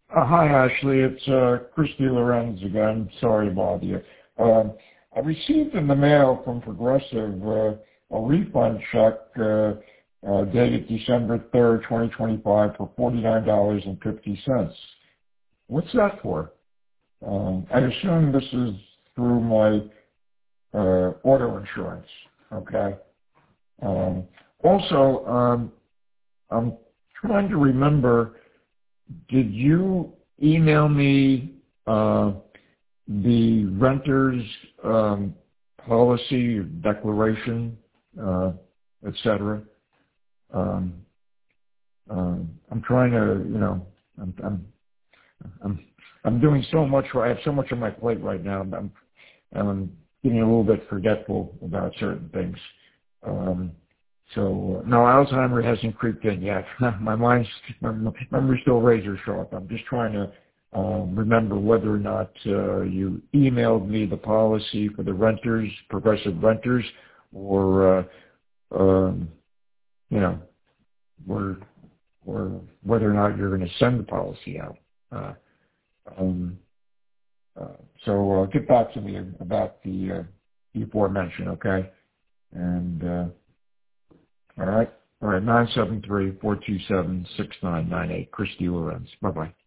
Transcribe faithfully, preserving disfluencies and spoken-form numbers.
Uh, hi, Ashley. It's uh, Christy Lorenz again. Sorry to bother you. Um, I received in the mail from Progressive uh, a refund check uh, uh, dated December third, twenty twenty-five for forty-nine dollars and fifty cents. What's that for? Um, I assume this is through my uh, auto insurance. Okay. Um, also, um, I'm trying to remember, did you email me uh, the renter's um, policy, declaration, uh, et cetera? Um, um, I'm trying to, you know, I'm, I'm, I'm, I'm doing so much. I have so much on my plate right now. I'm, I'm getting a little bit forgetful about certain things. Um, so uh, no, Alzheimer hasn't creeped in yet. my mind's, my memory's still razor sharp. I'm just trying to um, remember whether or not uh, you emailed me the policy for the renters, progressive renters, or uh, um, you know, or or whether or not you're going to send the policy out. Uh, um, uh, so uh, get back to me about the uh, the aforementioned, okay? And uh, all right, all right, nine seven three, four two seven, six nine nine eight. Christy Lorenz. Bye bye.